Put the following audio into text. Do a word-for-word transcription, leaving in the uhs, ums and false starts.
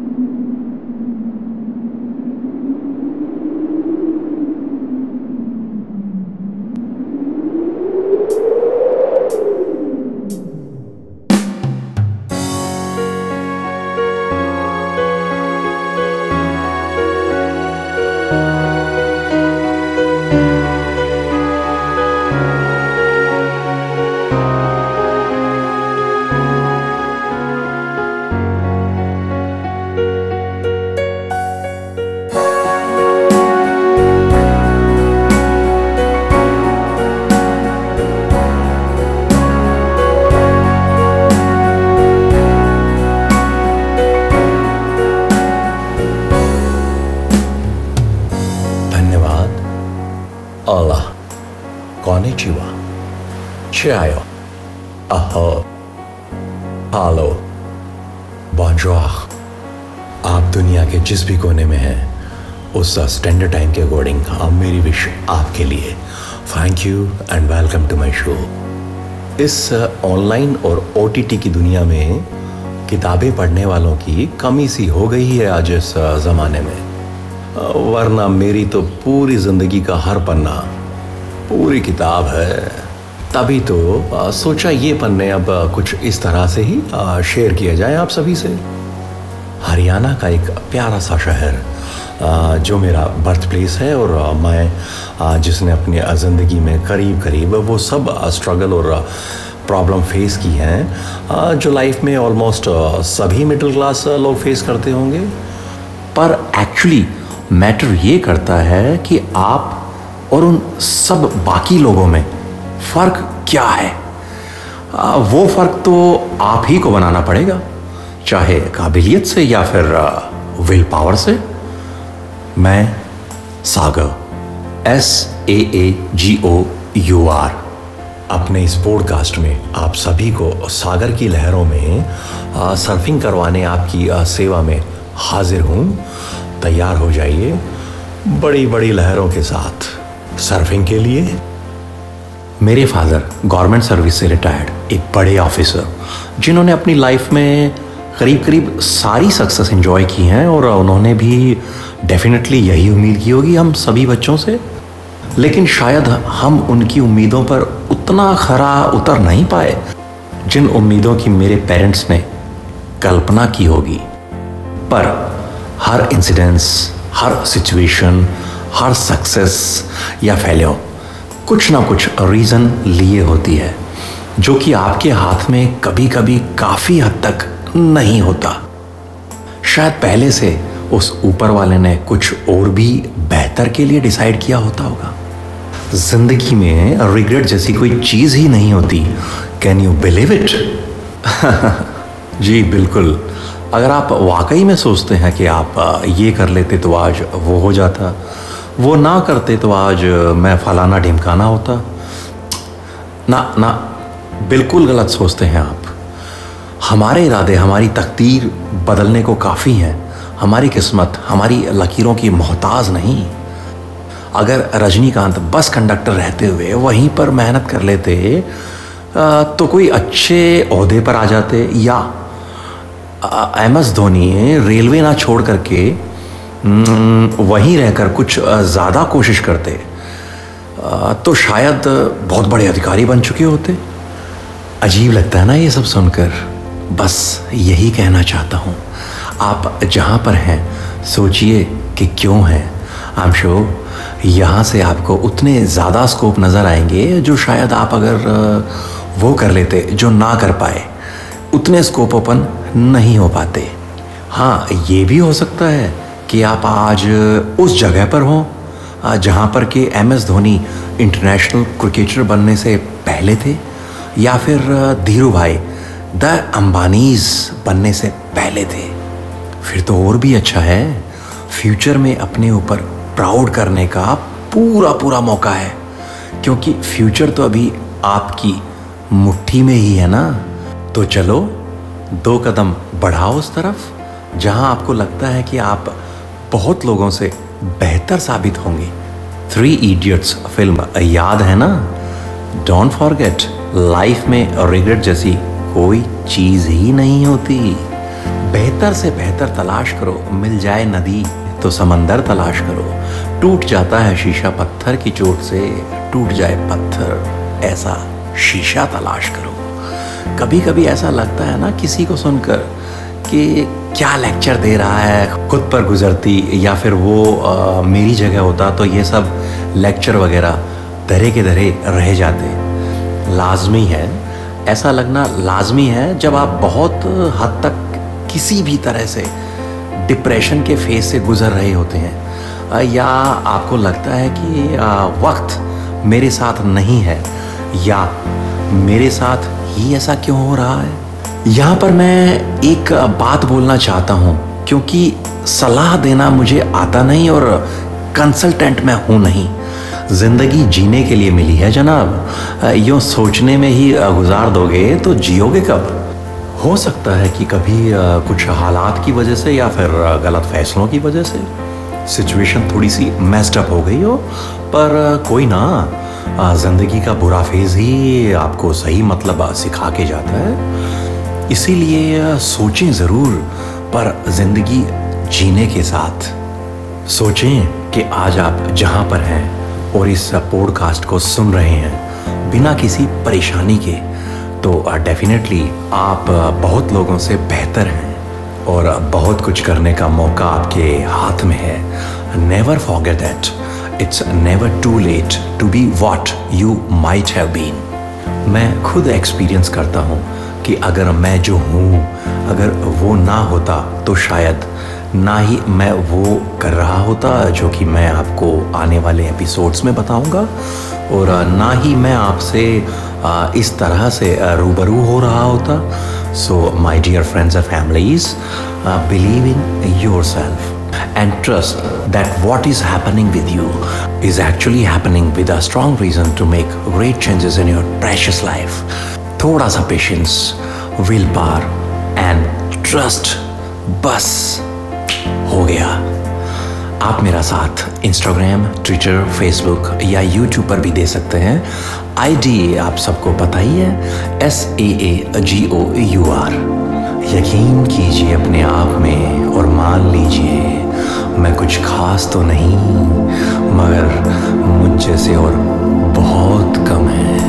Hola, konnichiwa, ciao, aho, hello, bonjour। आप दुनिया के जिस भी कोने में हैं उस स्टैंडर्ड टाइम के अकॉर्डिंग मेरी विश आपके लिए thank you and welcome to my show. इस ऑनलाइन और ओटीटी की दुनिया में किताबें पढ़ने वालों की कमी सी हो गई है आज इस ज़माने में, वरना मेरी तो पूरी ज़िंदगी का हर पन्ना पूरी किताब है। तभी तो आ, सोचा ये पन्ने अब कुछ इस तरह से ही आ, शेयर किया जाए आप सभी से। हरियाणा का एक प्यारा सा शहर आ, जो मेरा बर्थ प्लेस है और आ, मैं आ, जिसने अपनी ज़िंदगी में करीब करीब वो सब स्ट्रगल और प्रॉब्लम फेस की हैं जो लाइफ में ऑलमोस्ट सभी मिडिल क्लास लोग फेस करते होंगे। पर एक्चुअली मैटर ये करता है कि आप और उन सब बाकी लोगों में फ़र्क क्या है। आ, वो फ़र्क तो आप ही को बनाना पड़ेगा, चाहे काबिलियत से या फिर विल पावर से। मैं Sagar, S A A G O U R, अपने इस पॉडकास्ट में आप सभी को सागर की लहरों में आ, सर्फिंग करवाने आपकी आ, सेवा में हाजिर हूँ। तैयार हो जाइए बड़ी बड़ी लहरों के साथ सर्फिंग के लिए। मेरे फादर गवर्नमेंट सर्विस से रिटायर्ड एक बड़े ऑफिसर, जिन्होंने अपनी लाइफ में करीब करीब सारी सक्सेस एंजॉय की हैं और उन्होंने भी डेफिनेटली यही उम्मीद की होगी हम सभी बच्चों से। लेकिन शायद हम उनकी उम्मीदों पर उतना खरा उतर नहीं पाए जिन उम्मीदों की मेरे पेरेंट्स ने कल्पना की होगी। पर हर इंसिडेंस, हर सिचुएशन, हर सक्सेस या फेलियर कुछ ना कुछ रीज़न लिए होती है, जो कि आपके हाथ में कभी कभी काफ़ी हद तक नहीं होता। शायद पहले से उस ऊपर वाले ने कुछ और भी बेहतर के लिए डिसाइड किया होता होगा। जिंदगी में रिग्रेट जैसी कोई चीज़ ही नहीं होती। Can you believe it? जी बिल्कुल। अगर आप वाकई में सोचते हैं कि आप ये कर लेते तो आज वो हो जाता, वो ना करते तो आज मैं फलाना ढिमकाना होता, ना ना, बिल्कुल गलत सोचते हैं आप। हमारे इरादे हमारी तकदीर बदलने को काफ़ी हैं। हमारी किस्मत हमारी लकीरों की मोहताज नहीं। अगर रजनीकांत बस कंडक्टर रहते हुए वहीं पर मेहनत कर लेते तो कोई अच्छे ओहदे पर आ जाते, या एम एस धोनी रेलवे ना छोड़ करके वहीं रहकर कुछ ज़्यादा कोशिश करते तो शायद बहुत बड़े अधिकारी बन चुके होते। अजीब लगता है ना ये सब सुनकर। बस यही कहना चाहता हूँ, आप जहाँ पर हैं सोचिए कि क्यों हैं। आई एम श्योर यहाँ से आपको उतने ज़्यादा स्कोप नज़र आएंगे जो शायद आप अगर वो कर लेते जो ना कर पाए, उतने स्कोप ओपन नहीं हो पाते। हाँ, ये भी हो सकता है कि आप आज उस जगह पर हों जहाँ पर कि M S Dhoni international cricketer बनने से पहले थे, या फिर धीरू भाई द अंबानीज बनने से पहले थे। फिर तो और भी अच्छा है, फ्यूचर में अपने ऊपर प्राउड करने का पूरा पूरा मौका है, क्योंकि फ्यूचर तो अभी आपकी मुट्ठी में ही है ना। तो चलो दो कदम बढ़ाओ उस तरफ जहां आपको लगता है कि आप बहुत लोगों से बेहतर साबित होंगे। थ्री इडियट्स फिल्म याद है ना? डोंट फॉरगेट, लाइफ में रिग्रेट जैसी कोई चीज़ ही नहीं होती। बेहतर से बेहतर तलाश करो, मिल जाए नदी तो समंदर तलाश करो। टूट जाता है शीशा पत्थर की चोट से, टूट जाए पत्थर ऐसा शीशा तलाश करो। कभी कभी ऐसा लगता है ना किसी को सुनकर कि क्या लेक्चर दे रहा है, खुद पर गुजरती या फिर वो आ, मेरी जगह होता तो ये सब लेक्चर वगैरह धरे के धरे रह जाते। लाजमी है, ऐसा लगना लाजमी है जब आप बहुत हद तक किसी भी तरह से डिप्रेशन के फेज से गुजर रहे होते हैं, या आपको लगता है कि वक्त मेरे साथ नहीं है, या मेरे साथ ही ऐसा क्यों हो रहा है। यहाँ पर मैं एक बात बोलना चाहता हूँ, क्योंकि सलाह देना मुझे आता नहीं और कंसल्टेंट मैं हूँ नहीं। जिंदगी जीने के लिए मिली है जनाब, यूँ सोचने में ही गुजार दोगे तो जियोगे कब। हो सकता है कि कभी कुछ हालात की वजह से या फिर गलत फैसलों की वजह से सिचुएशन थोड़ी सी मेस्ड अप हो गई हो, पर कोई ना, जिंदगी का बुरा फेज ही आपको सही मतलब सिखा के जाता है। इसीलिए सोचें ज़रूर, पर जिंदगी जीने के साथ सोचें कि आज आप जहाँ पर हैं और इस पॉडकास्ट को सुन रहे हैं बिना किसी परेशानी के, तो डेफिनेटली आप बहुत लोगों से बेहतर हैं और बहुत कुछ करने का मौका आपके हाथ में है। Never forget that it's never too late to be what you might have been. मैं खुद एक्सपीरियंस करता हूँ कि अगर मैं जो हूँ, अगर वो ना होता तो शायद ना ही मैं वो कर रहा होता जो कि मैं आपको आने वाले एपिसोड्स में बताऊंगा, और ना ही मैं आपसे इस तरह से रूबरू हो रहा होता। So my dear friends and families, believe in yourself and trust that what is happening with you is actually happening with a strong reason to make great changes in your precious life. थोड़ा सा patience, will power and trust, बस हो गया। आप मेरा साथ Instagram, Twitter, Facebook या YouTube पर भी दे सकते हैं। आईडी आप सबको पता ही है, S A A G O U R. यकीन कीजिए अपने आप में और मान लीजिए मैं कुछ खास तो नहीं, मगर मुझ जैसे और बहुत कम है।